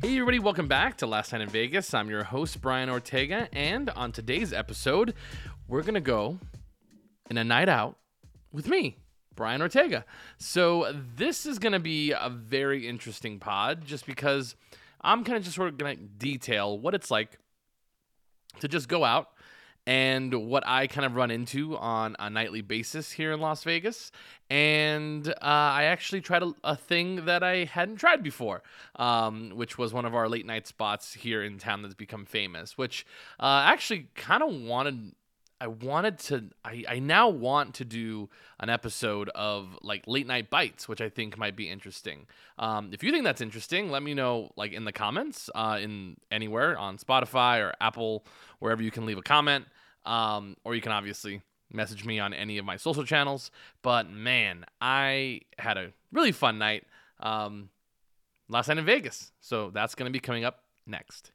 Hey everybody, welcome back to Last Night in Vegas. I'm your host, Brian Ortega, and on today's episode, we're going to go in a night out with me, Brian Ortega. So this is going to be a very interesting pod just because I'm kind of just sort of going to detail what it's like to just go out and what I kind of run into on a nightly basis here in Las Vegas. And I actually tried a thing that I hadn't tried before, which was one of our late night spots here in town that's become famous, which actually kind of I now want to do an episode of like late night bites, which I think might be interesting. If you think that's interesting, let me know like in the comments, in anywhere on Spotify or Apple, wherever you can leave a comment. Or you can obviously message me on any of my social channels. But man, I had a really fun night last night in Vegas. So that's going to be coming up next.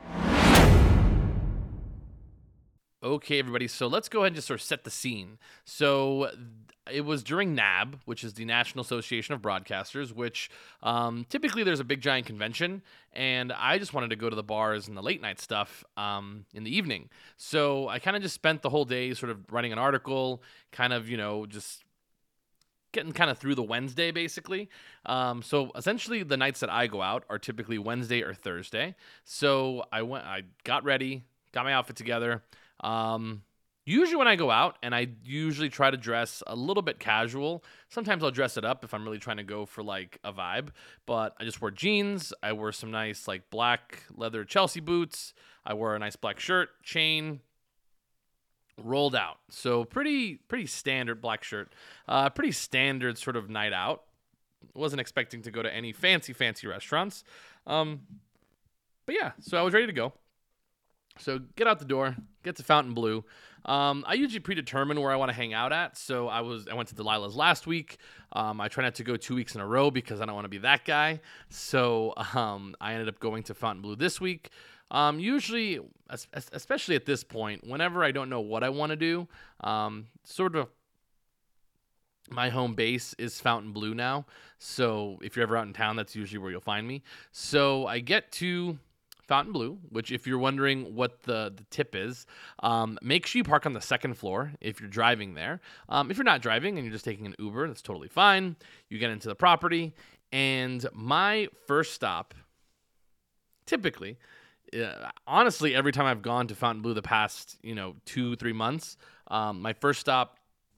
Okay, everybody, so let's go ahead and just sort of set the scene. So it was during NAB, which is the National Association of Broadcasters, which typically there's a big giant convention, and I just wanted to go to the bars and the late night stuff in the evening. So I kind of just spent the whole day sort of writing an article, kind of, just getting kind of through the Wednesday, basically. So essentially the nights that I go out are typically Wednesday or Thursday. So I got ready, got my outfit together. Usually when I go out, and I usually try to dress a little bit casual. Sometimes I'll dress it up if I'm really trying to go for like a vibe, but I just wear jeans. I wear some nice like black leather Chelsea boots. I wear a nice black shirt, chain, rolled out. So pretty standard black shirt. Pretty standard sort of night out. Wasn't expecting to go to any fancy restaurants. But yeah, so I was ready to go. So get out the door, get to Fontainebleau. I usually predetermine where I want to hang out at. So I went to Delilah's last week. I try not to go 2 weeks in a row because I don't want to be that guy. So I ended up going to Fontainebleau this week. Usually, especially at this point, whenever I don't know what I want to do, sort of my home base is Fontainebleau now. So if you're ever out in town, that's usually where you'll find me. So I get to Fontainebleau, which if you're wondering what the tip is, make sure you park on the second floor if you're driving there. If you're not driving and you're just taking an Uber, that's totally fine. You get into the property, and my first stop, typically, honestly, every time I've gone to Fontainebleau the past 2-3 months, my first stop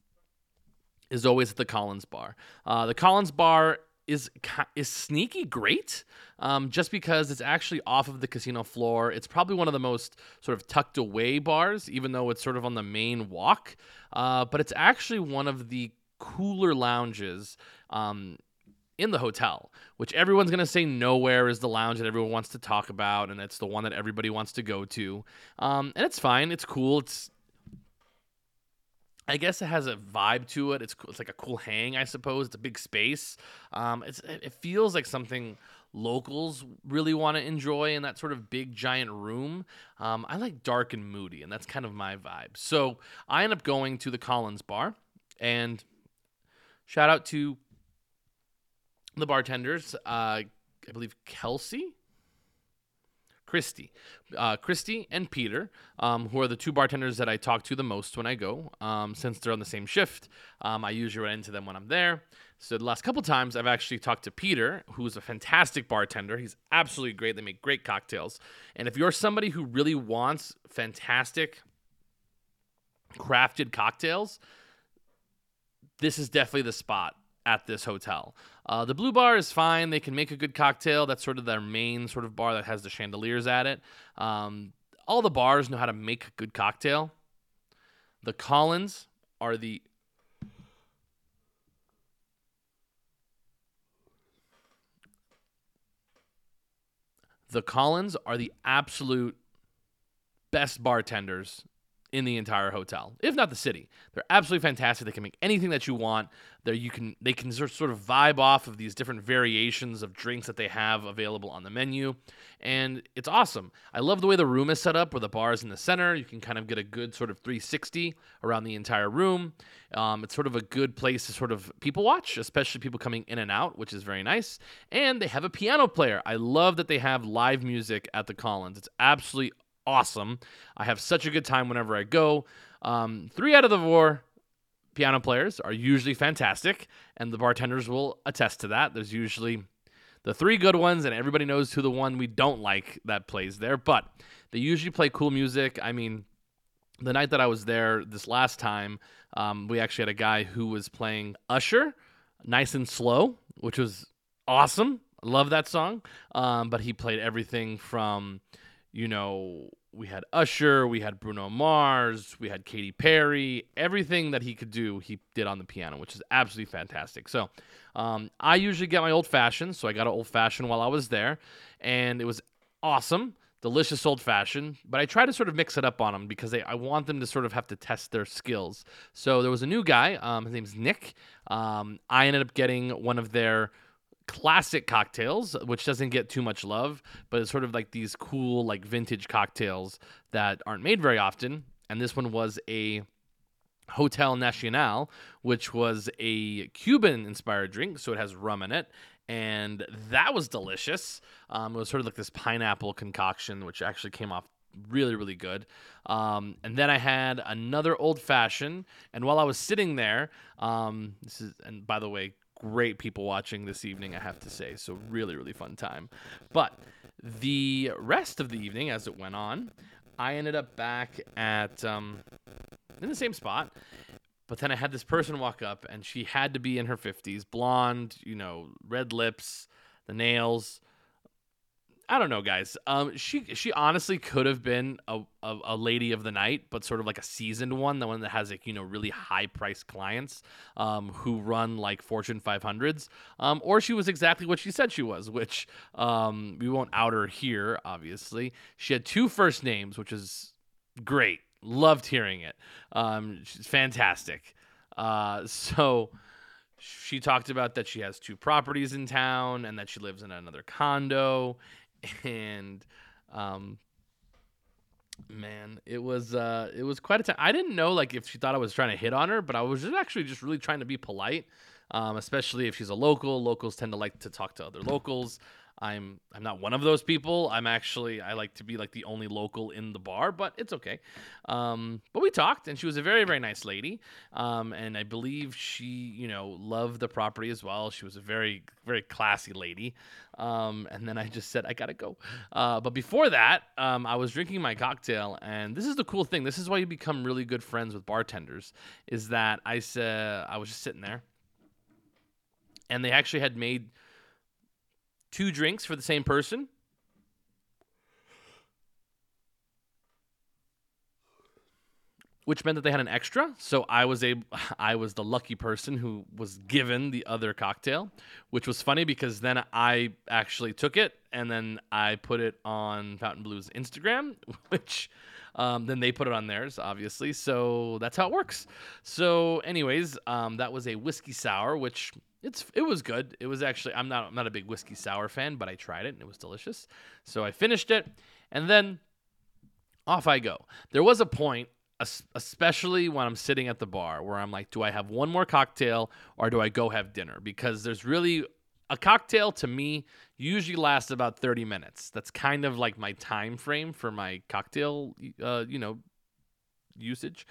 is always at the Collins Bar. The Collins Bar is sneaky great, just because it's actually off of the casino floor. It's probably one of the most sort of tucked away bars, even though it's sort of on the main walk. But it's actually one of the cooler lounges in the hotel, which everyone's going to say nowhere is the lounge that everyone wants to talk about, and it's the one that everybody wants to go to. And it's fine. It's cool. I guess it has a vibe to it. It's like a cool hang, I suppose. It's a big space. It feels like something locals really want to enjoy in that sort of big giant room. I like dark and moody, and that's kind of my vibe. So I end up going to the Collins Bar, and shout out to the bartenders. I believe Christy and Peter, who are the two bartenders that I talk to the most when I go, since they're on the same shift. I usually run into them when I'm there. So the last couple times, I've actually talked to Peter, who's a fantastic bartender. He's absolutely great. They make great cocktails. And if you're somebody who really wants fantastic crafted cocktails, this is definitely the spot at this hotel. The Blue Bar is fine. They can make a good cocktail. That's sort of their main sort of bar that has the chandeliers at it. All the bars know how to make a good cocktail. The Collins are the absolute best bartenders in the entire hotel, if not the city. They're absolutely fantastic. They can make anything that you want. They can sort of vibe off of these different variations of drinks that they have available on the menu, and it's awesome. I love the way the room is set up, where the bar is in the center. You can kind of get a good sort of 360 around the entire room. It's sort of a good place to sort of people watch, especially people coming in and out, which is very nice. And they have a piano player. I love that they have live music at the Collins. It's absolutely awesome. I have such a good time whenever I go. 3 out of the 4 piano players are usually fantastic, and the bartenders will attest to that. There's usually the 3 good ones, and everybody knows who the one we don't like that plays there, but they usually play cool music. I mean, the night that I was there this last time, we actually had a guy who was playing Usher, Nice and Slow, which was awesome. I love that song. But he played everything from, we had Usher, we had Bruno Mars, we had Katy Perry. Everything that he could do, he did on the piano, which is absolutely fantastic. So I usually get my old-fashioned, so I got an old-fashioned while I was there, and it was awesome. Delicious old-fashioned, but I try to sort of mix it up on them because I want them to sort of have to test their skills. So there was a new guy, his name's Nick. I ended up getting one of their classic cocktails, which doesn't get too much love, but it's sort of like these cool, like vintage cocktails that aren't made very often. And this one was a Hotel Nacional, which was a Cuban-inspired drink, so it has rum in it. And that was delicious. It was sort of like this pineapple concoction, which actually came off really, really good. And then I had another old-fashioned. And while I was sitting there, and by the way, great people watching this evening, I have to say. So really, really fun time. But the rest of the evening, as it went on, I ended up back at in the same spot. But then I had this person walk up, and she had to be in her 50s, blonde, red lips, the nails. I don't know, guys. She honestly could have been a lady of the night, but sort of like a seasoned one, the one that has really high priced clients who run like Fortune 500s. Or she was exactly what she said she was, which we won't out her here, obviously. She had 2 first names, which is great. Loved hearing it. She's fantastic. So she talked about that she has 2 properties in town and that she lives in another condo. And man, it was quite a time. I didn't know like if she thought I was trying to hit on her, but I was just really trying to be polite, especially if she's a local. Locals tend to like to talk to other locals. I'm not one of those people. I like to be like the only local in the bar, but it's okay. But we talked, and she was a very, very nice lady. And I believe she, loved the property as well. She was a very, very classy lady. And then I just said, I gotta go. But before that, I was drinking my cocktail, and this is the cool thing. This is why you become really good friends with bartenders, is that I was just sitting there, and they actually had made 2 drinks for the same person. Which meant that they had an extra. So I was the lucky person who was given the other cocktail, which was funny because then I actually took it and then I put it on Fontainebleau's Instagram, which then they put it on theirs, obviously. So that's how it works. So anyways, that was a whiskey sour, which it was good. It was actually, I'm not a big whiskey sour fan, but I tried it and it was delicious. So I finished it, and then off I go. There was a point, especially when I'm sitting at the bar, where I'm like, do I have one more cocktail or do I go have dinner? Because there's really a cocktail to me usually lasts about 30 minutes. That's kind of like my time frame for my cocktail, usage.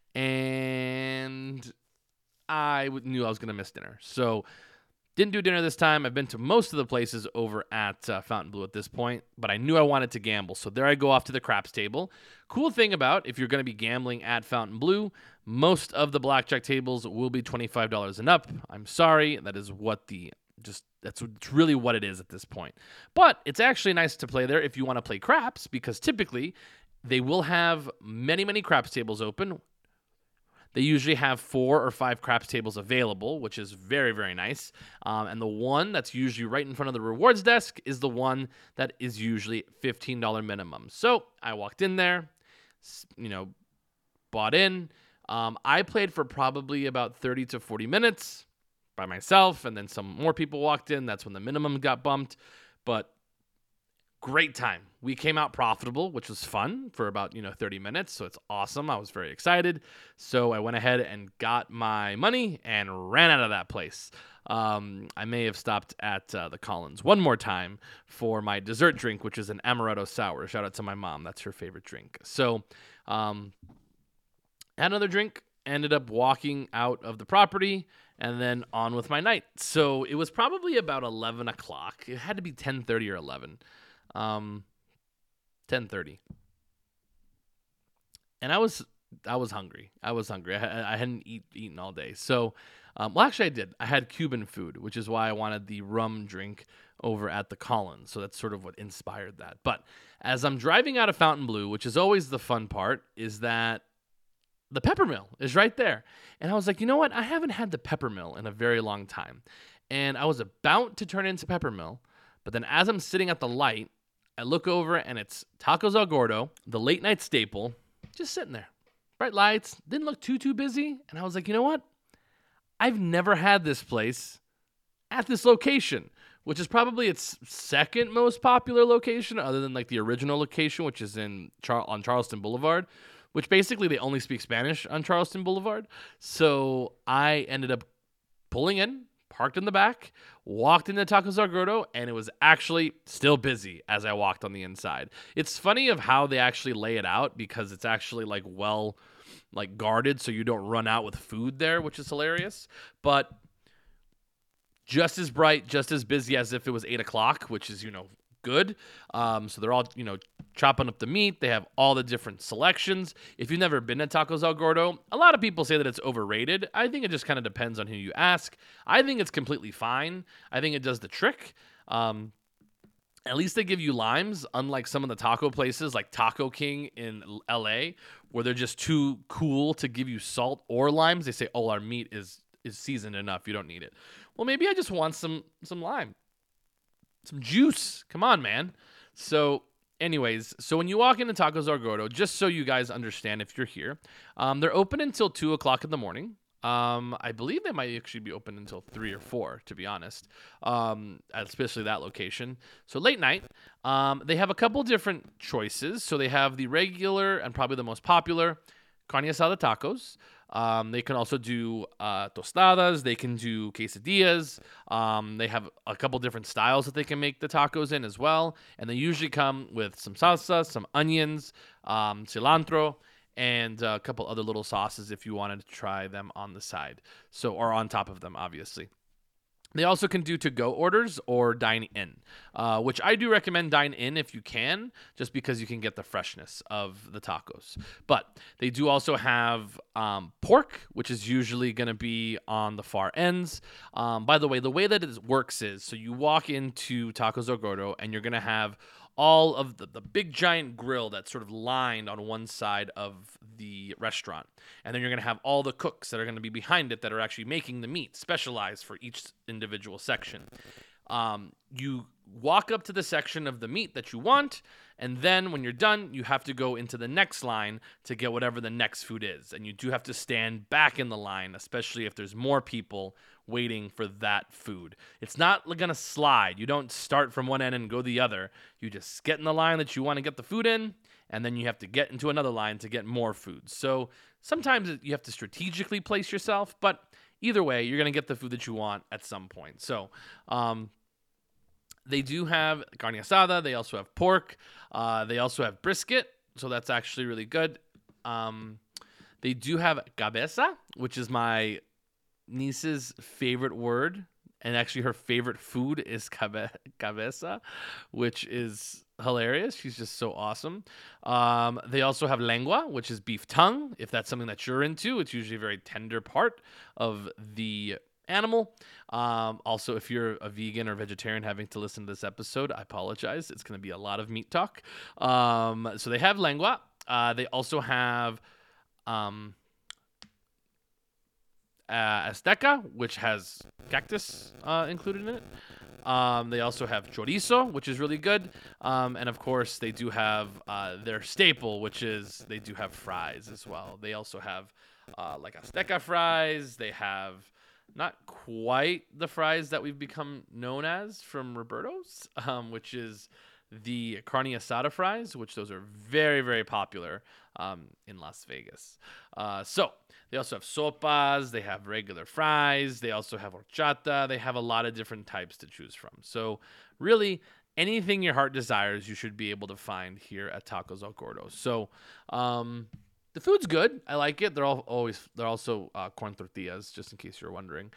And I knew I was going to miss dinner. So didn't do dinner this time. I've been to most of the places over at Fontainebleau at this point, but I knew I wanted to gamble. So there I go off to the craps table. Cool thing about if you're going to be gambling at Fontainebleau, most of the blackjack tables will be $25 and up. I'm sorry. That is that's really what it is at this point. But it's actually nice to play there if you want to play craps, because typically they will have many, many craps tables open. They usually have 4 or 5 craps tables available, which is very, very nice. And the one that's usually right in front of the rewards desk is the one that is usually $15 minimum. So I walked in there, bought in. I played for probably about 30 to 40 minutes by myself, and then some more people walked in. That's when the minimum got bumped. But great time. We came out profitable, which was fun for about 30 minutes. So it's awesome. I was very excited. So I went ahead and got my money and ran out of that place. I may have stopped at the Collins one more time for my dessert drink, which is an amaretto sour. Shout out to my mom. That's her favorite drink. So had another drink, ended up walking out of the property, and then on with my night. So it was probably about 11 o'clock. It had to be 10:30 or 11. 10:30. And I was hungry. I hadn't eaten all day. So, well, actually I did. I had Cuban food, which is why I wanted the rum drink over at the Collins. So that's sort of what inspired that. But as I'm driving out of Fontainebleau, which is always the fun part, is that the Peppermill is right there. And I was like, you know what? I haven't had the Peppermill in a very long time. And I was about to turn into Peppermill, but then as I'm sitting at the light, I look over and it's Tacos El Gordo, the late night staple, just sitting there. Bright lights, didn't look too busy. And I was like, you know what? I've never had this place at this location, which is probably its second most popular location other than like the original location, which is on Charleston Boulevard, which basically they only speak Spanish on Charleston Boulevard. So I ended up pulling in, parked in the back, walked into Tacos El Gordo, and it was actually still busy as I walked on the inside. It's funny of how they actually lay it out because it's actually guarded so you don't run out with food there, which is hilarious. But just as bright, just as busy as if it was 8 o'clock, which is, good. So they're all, chopping up the meat. They have all the different selections. If you've never been to Tacos El Gordo, a lot of people say that it's overrated. I think it just kind of depends on who you ask. I think it's completely fine. I think it does the trick. At least they give you limes, unlike some of the taco places like Taco King in LA, where they're just too cool to give you salt or limes. They say, oh, our meat is seasoned enough. You don't need it. Well, maybe I just want some lime. Some juice. Come on, man. So anyways, when you walk into Tacos El Gordo, just so you guys understand if you're here, they're open until 2 o'clock in the morning. I believe they might actually be open until 3 or 4, to be honest, especially that location. So late night, they have a couple different choices. So they have the regular and probably the most popular carne asada tacos. They can also do tostadas. They can do quesadillas. They have a couple different styles that they can make the tacos in as well. And they usually come with some salsa, some onions, cilantro, and a couple other little sauces if you wanted to try them on the side. Or on top of them, obviously. They also can do to-go orders or dine in, which I do recommend dine in if you can, just because you can get the freshness of the tacos. But they do also have pork, which is usually going to be on the far ends. By the way that it works is, so you walk into Tacos El Gordo and you're going to have all of the big giant grill that's sort of lined on one side of the restaurant. And then you're going to have all the cooks that are going to be behind it that are actually making the meat, specialized for each individual section. You walk up to the section of the meat that you want, and then when you're done, you have to go into the next line to get whatever the next food is. And you do have to stand back in the line, especially if there's more people waiting for that food. It's not going to slide. You don't start from one end and go the other. You just get in the line that you want to get the food in, and then you have to get into another line to get more food. So sometimes you have to strategically place yourself, but either way, you're going to get the food that you want at some point. So, they do have carne asada. They also have pork. They also have brisket, so that's actually really good. They do have cabeza, which is my niece's favorite word, and actually her favorite food is cabeza, which is hilarious. She's just so awesome. They also have lengua, which is beef tongue, if that's something that you're into. It's usually a very tender part of the animal. Also, if you're a vegan or vegetarian having to listen to this episode, I apologize. It's going to be a lot of meat talk. So they have lengua. They also have Azteca, which has cactus included in it. They also have chorizo, which is really good. And of course, they do have their staple, which is they do have fries as well. They also have like Azteca fries. They have not quite the fries that we've become known as from Roberto's, which is the carne asada fries, which those are very, very popular in Las Vegas. So they also have sopas. They have regular fries. They also have horchata. They have a lot of different types to choose from. So really, anything your heart desires, you should be able to find here at Tacos El Gordo. So the food's good. I like it. They're also corn tortillas, just in case you're wondering.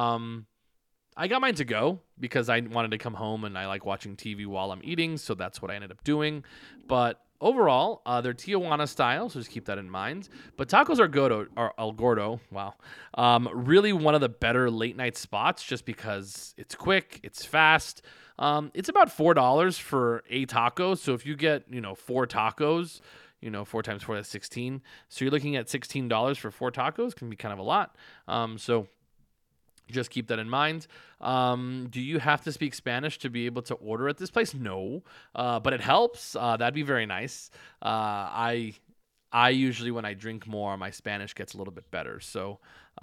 I got mine to go because I wanted to come home and I like watching TV while I'm eating, so that's what I ended up doing. But overall, they're Tijuana style, so just keep that in mind. But Tacos El Gordo, wow, really one of the better late night spots just because it's quick, it's fast. It's about $4 for a taco, so if you get 4 tacos. 4 times 4, that's 16. So you're looking at $16 for 4 tacos. Can be kind of a lot. So just keep that in mind. Do you have to speak Spanish to be able to order at this place? No, but it helps. That'd be very nice. I usually, when I drink more, my Spanish gets a little bit better. So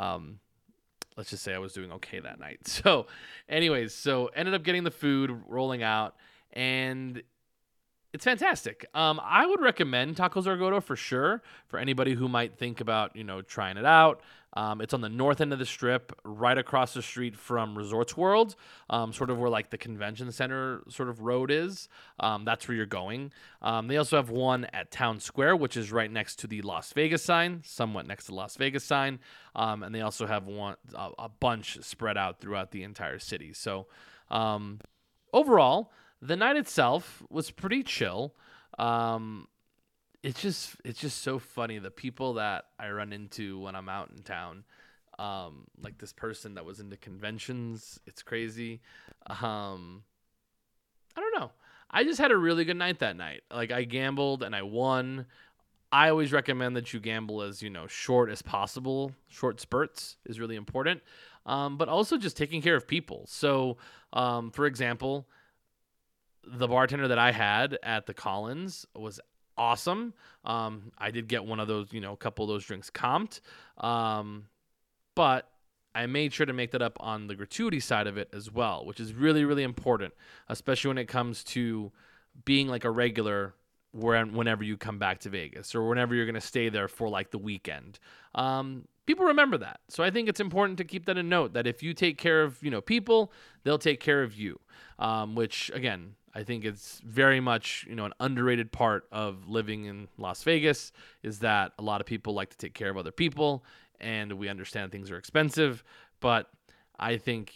let's just say I was doing okay that night. So anyways, ended up getting the food, rolling out, and it's fantastic. I would recommend Tacos El Gordo for sure for anybody who might think about, trying it out. It's on the north end of the strip, right across the street from Resorts World, sort of where like the convention center sort of road is. That's where you're going. They also have one at Town Square, which is right next to the Las Vegas sign, somewhat next to the Las Vegas sign. And they also have a bunch spread out throughout the entire city. So overall, the night itself was pretty chill. It's just so funny, the people that I run into when I'm out in town. Like this person that was into conventions. It's crazy. I don't know. I just had a really good night that night. Like I gambled and I won. I always recommend that you gamble as, short as possible. Short spurts is really important. But also just taking care of people. So, for example, the bartender that I had at the Collins was awesome. I did get one of those, a couple of those drinks comped. But I made sure to make that up on the gratuity side of it as well, which is really, really important, especially when it comes to being like a regular whenever you come back to Vegas or whenever you're going to stay there for like the weekend. People remember that. So I think it's important to keep that in note that if you take care of, people, they'll take care of you, which again, I think it's very much, an underrated part of living in Las Vegas is that a lot of people like to take care of other people, and we understand things are expensive, but I think,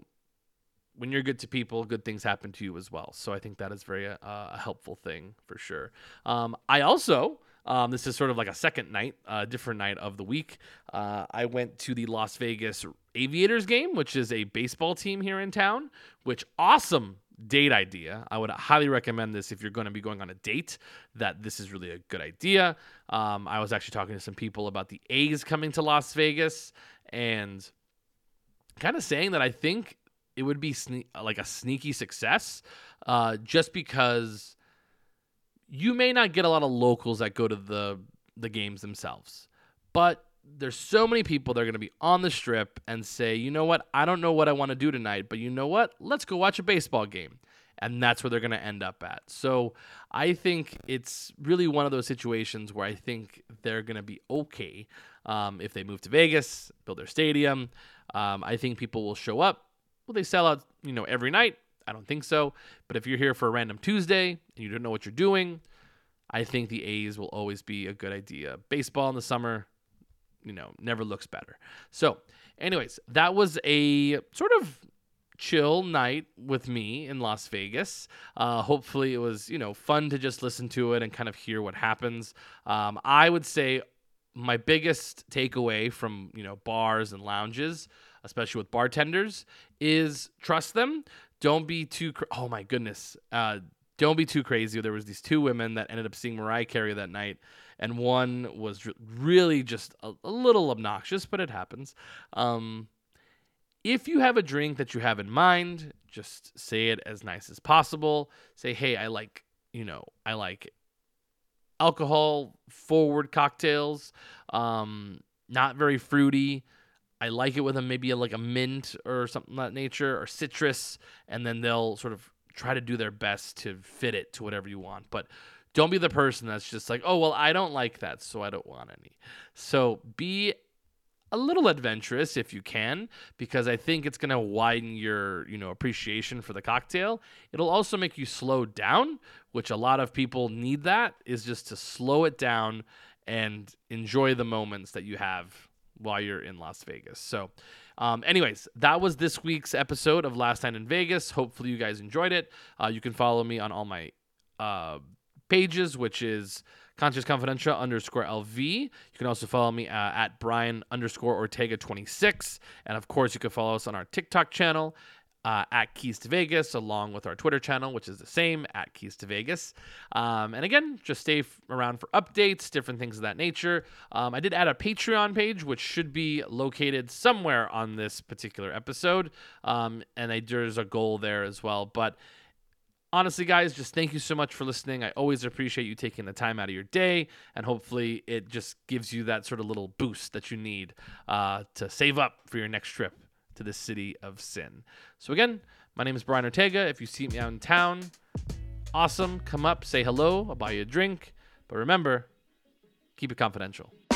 when you're good to people, good things happen to you as well. So I think that is very a helpful thing for sure. I also, this is sort of like a second night, different night of the week. I went to the Las Vegas Aviators game, which is a baseball team here in town, which awesome date idea. I would highly recommend this if you're going to be going on a date, that this is really a good idea. I was actually talking to some people about the A's coming to Las Vegas and kind of saying that I think it would be like a sneaky success, just because you may not get a lot of locals that go to the games themselves, but there's so many people that are going to be on the strip and say, you know what, I don't know what I want to do tonight, but you know what, let's go watch a baseball game. And that's where they're going to end up at. So I think it's really one of those situations where I think they're going to be okay if they move to Vegas, build their stadium. I think people will show up. Will they sell out, every night? I don't think so. But if you're here for a random Tuesday and you don't know what you're doing, I think the A's will always be a good idea. Baseball in the summer, never looks better. So anyways, that was a sort of chill night with me in Las Vegas. Hopefully it was, fun to just listen to it and kind of hear what happens. I would say my biggest takeaway from, bars and lounges, especially with bartenders, is trust them. Don't be too, oh my goodness. Don't be too crazy. There was these 2 women that ended up seeing Mariah Carey that night, and one was really just a little obnoxious, but it happens. If you have a drink that you have in mind, just say it as nice as possible. Say, hey, I like alcohol forward cocktails, not very fruity. I like it with maybe a mint or something of that nature, or citrus, and then they'll sort of try to do their best to fit it to whatever you want. But don't be the person that's just like, oh, well, I don't like that, so I don't want any. So be a little adventurous if you can, because I think it's going to widen your, appreciation for the cocktail. It'll also make you slow down, which a lot of people need, that is just to slow it down and enjoy the moments that you have while you're in Las Vegas. So anyways, that was this week's episode of Last Night in Vegas. Hopefully you guys enjoyed it. You can follow me on all my pages, which is Conscious Confidential _LV. You can also follow me at Brian _Ortega 26. And of course, you can follow us on our TikTok channel at Keys to Vegas, along with our Twitter channel, which is the same, at Keys to Vegas. And again, just stay around for updates, different things of that nature. I did add a Patreon page, which should be located somewhere on this particular episode. And there's a goal there as well. But honestly, guys, just thank you so much for listening. I always appreciate you taking the time out of your day, and hopefully it just gives you that sort of little boost that you need to save up for your next trip to the city of sin. So again, my name is Brian Ortega. If you see me out in town, awesome. Come up, say hello. I'll buy you a drink. But remember, keep it confidential.